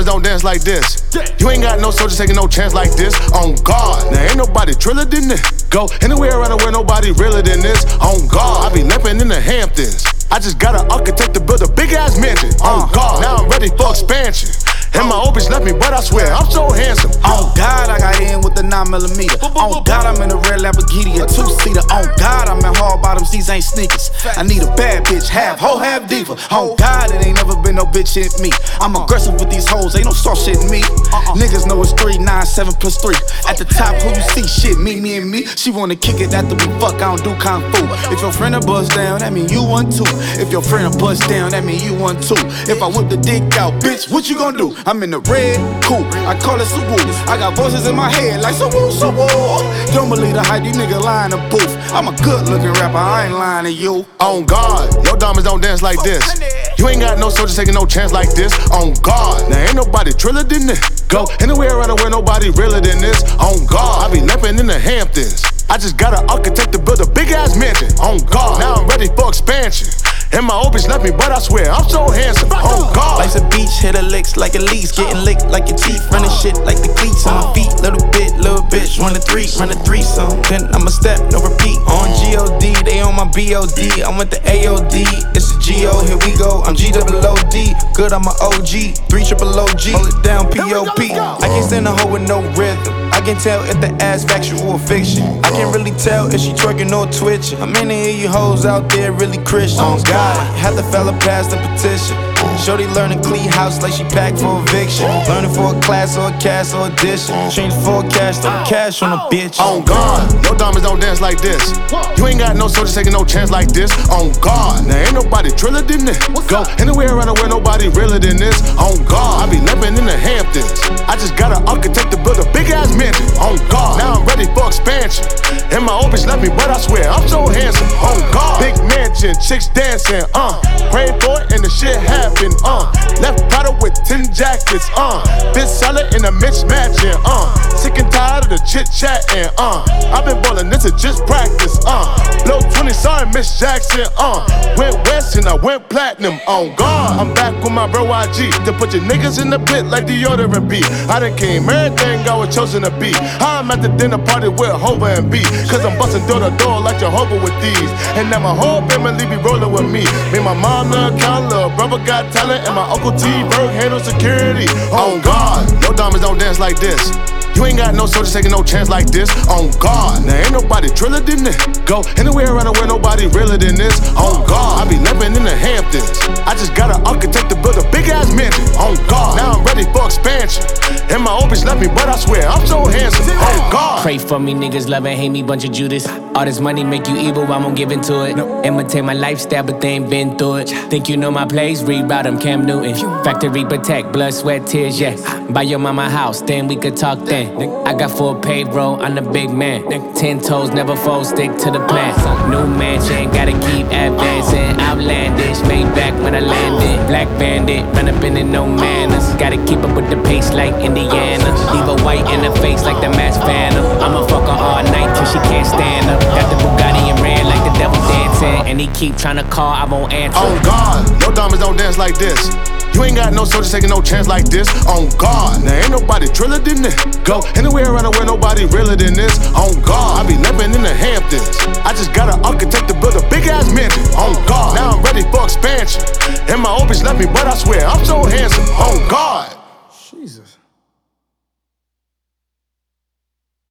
don't dance like this. You ain't got no soldiers taking no chance like this. On God, now ain't nobody triller than this. Go anywhere around the world, nobody realer than this. On God, I be limping in the Hamptons. I just got an architect to build a big ass mansion. On God, now I'm ready for expansion. And my old bitch left me, but I swear I'm so handsome. On God, I got in with the 9mm. On God, I'm in a red Lamborghini, a 2-seater. On God, I'm in hard bottoms, these ain't sneakers. I need a bad bitch, half hoe, half diva. On God, it ain't never been no bitch in me. I'm aggressive with these hoes, ain't no soft shit in me. Niggas know it's 3, 9, 7 plus 3. At the top, who you see? Shit, me and me. She wanna kick it after we fuck, I don't do kung fu. If your friend a bust down, that mean you want to. If your friend a bust down, that mean you want to. If I whip the dick out, bitch, what you gonna do? I'm in the red coupe, I call it Suwoo. I got voices in my head like Suwoo, Suwoo. Don't believe the hype, these niggas lie in the booth. I'm a good looking rapper, I ain't lying to you. On God, your diamonds don't dance like this. You ain't got no soldiers taking no chance like this. On God, now ain't nobody triller than this. Go anywhere around the world, nobody realer than this. On God, I be limping in the Hamptons. I just got an architect to build a big ass mansion. On God, now I'm ready for expansion. And my old bitch left me, but I swear I'm so handsome. On God, life's a beach, hit a licks like a lease. Getting licked like your teeth, running shit like the cleats on my feet. Little bitch, run a threesome. Then I'ma step, no repeat. On G-O-D, they on my B-O-D. I went to A-O-D, it's a G-O, here we go. I'm G-O-O-D, good, I'm a OG. 3-triple-O-G, hold it down, P-O-P. I can't stand a hoe with no rhythm. I can tell if the ass factual or fiction. I can't really tell if she twerking or twitching. How many of you hoes out there really Christian? On God, had the fella pass the petition. Shorty learning Clee House like she packed for eviction. Learning for a class or a cast or audition. Change forecast or cash on a bitch. On God, your diamonds don't dance like this. You ain't got no soldiers taking no chance like this. On God, now ain't nobody triller than this. Go anywhere around the world, nobody realer than this. On God, I be limping in the Hamptons. I just got an architect to build a big ass mansion. On God, now I'm ready for expansion. And my old bitch left me, but I swear I'm so handsome. On God, big mansion, chicks dancing, Prayed for it and the shit happened, Left Prada with 10 jackets, Bitch solid in a mismatching, Sick and tired of the chit-chatting, I've been ballin', this is just practice, Blow 20, sorry Miss Jackson, Went west and I went platinum, on God. I'm back with my bro YG to put your niggas in the pit like deodorant B. I done came everything I was chosen to be. I'm at the dinner party with Hova and B, cause I'm bustin' door to door like Jehovah with these. And now my whole family be rollin' with me. Me, my mom, the account, little brother got talent, and my Uncle T Berg handle security. On God, your diamonds don't dance like this. You ain't got no soldiers taking no chance like this. On God, now ain't nobody triller than this. Go anywhere around the world, nobody realer than this. On God, I be limping in the Hamptons. I just got an architect to build a big ass mansion. On God, now I'm ready for expansion. And my old bitch left me, but I swear I'm so handsome. On God. Pray for me, niggas love and hate me, bunch of Judas. All this money make you evil, I won't give into it. Imitate my lifestyle, but they ain't been through it. Think you know my plays, reroute them, Cam Newton. Factory protect, blood, sweat, tears, yeah. Buy your mama house, then we could talk then. I got full payroll, I'm the big man. 10 toes, never fold, stick to the plan. New mansion, gotta keep advancing. Outlandish, made back when I landed. Black bandit, run up in it, no manners. Gotta keep up with the pace like Indiana. Leave a white in the face like the masked Phantom. I'ma fuck her all night till she can't stand up. Got the Bugatti in red like the devil dancing. And he keep tryna call, I won't answer. On God, your diamonds don't dance like this. You ain't got no soldiers taking no chance like this. On God, now ain't nobody triller than this. Go anywhere around the world, nobody realer than this. On God, I be limping in the Hamptons. I just got an architect to build a big ass mansion. On God, now I'm ready for expansion. And my old bitch left me, but I swear I'm so handsome. On